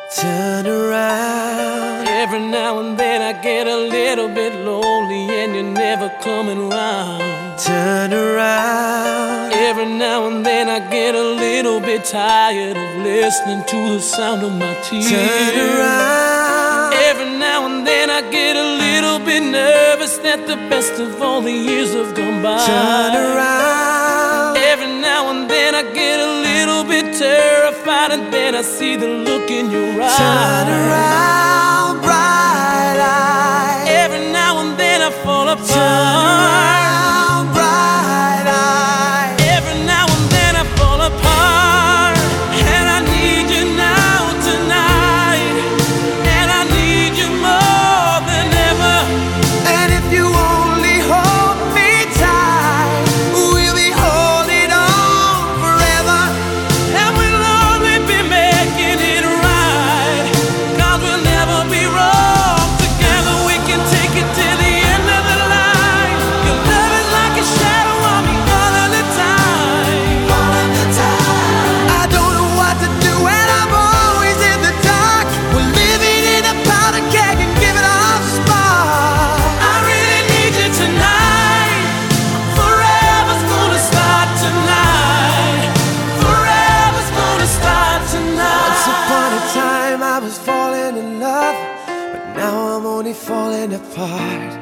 Turn around. Every now and then I get a little bit lonely and you're never coming round. Turn around. Every now and then I get a little bit tired of listening to the sound of my tears. Turn around. Every now and then I get a little bit nervous that the best of all the years have gone by. Turn around. Every now and then I get a little bit terrified, and then I see the look in your eyes. Turn around, bright eyes. Every now and then I fall apart. Turn around, bright eyes. Every now and then I fall apart, and I need you now tonight, and I need you more than ever. And if you only hold me tight, we'll be holding on forever. And we'll only be making it right, 'cause we'll never be wrong. Together we can take it to the end of the line. Your love is like a shadow on me all of the time. All of the time. I don't know what to do and I'm always in the dark. We're living in a powder keg and giving off spark. I really need you tonight. Forever's gonna start tonight. Forever's gonna start tonight. Once upon a time I was falling in love, but now I'm only falling apart.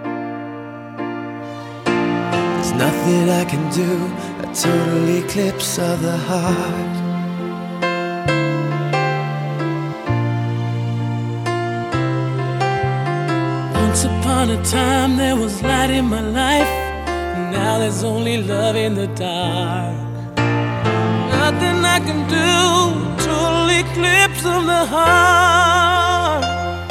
There's nothing I can do, a total eclipse of the heart. Once upon a time there was light in my life, now there's only love in the dark. Nothing I can do, total eclipse of the heart.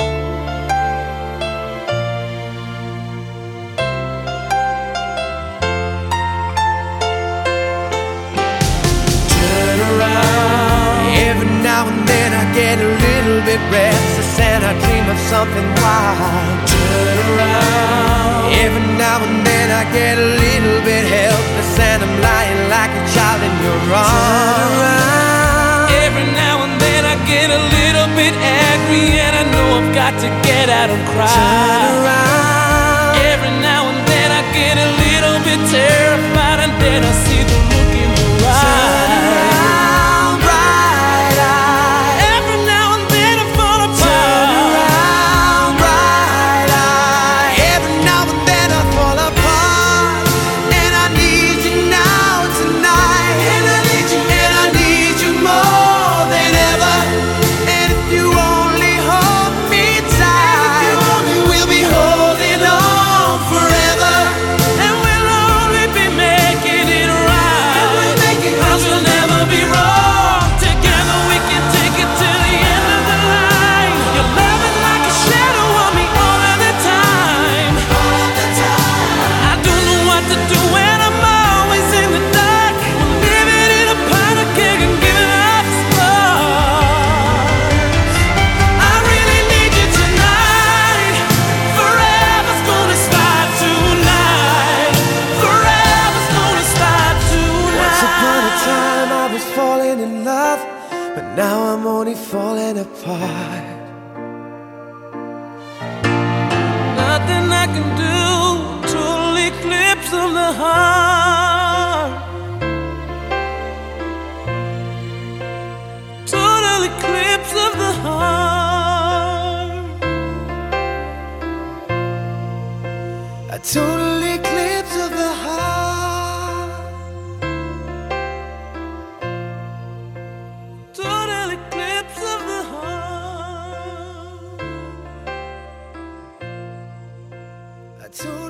Turn around. Every now and then I get a little bit restless and I dream of something wild. Turn around. Every now and then I get a little bit helpless and I'm lying like a child in your arms. Every now and then I get a little bit angry and I know I've got to get out and cry. Turn around. Every now and then I get a little bit terrified, and then I see the look in your eyes. Turn around, bright eyes. Every now and then I fall apart. Turn around, bright eyes. Every now and then I fall apart, and I need you now tonight. And I need you, and I need you more than ever. And if you only hold me tight, we'll be holding on forever. And we'll only be making it right, 'cause we'll never be wrong. Together we can take it to the end of the line. Your love is like a shadow on me all of the time. I don't know what to do when I'm always in the dark. We're living in a powder keg and giving off sparks. I really need you tonight. Forever's gonna start tonight. Forever's gonna start tonight. Once upon a time I was falling in love, but now I'm only falling apart. Nothing I can do, total eclipse of the heart. Total eclipse of the heart. A total eclipse of the heart. Total eclipse of the heart. A total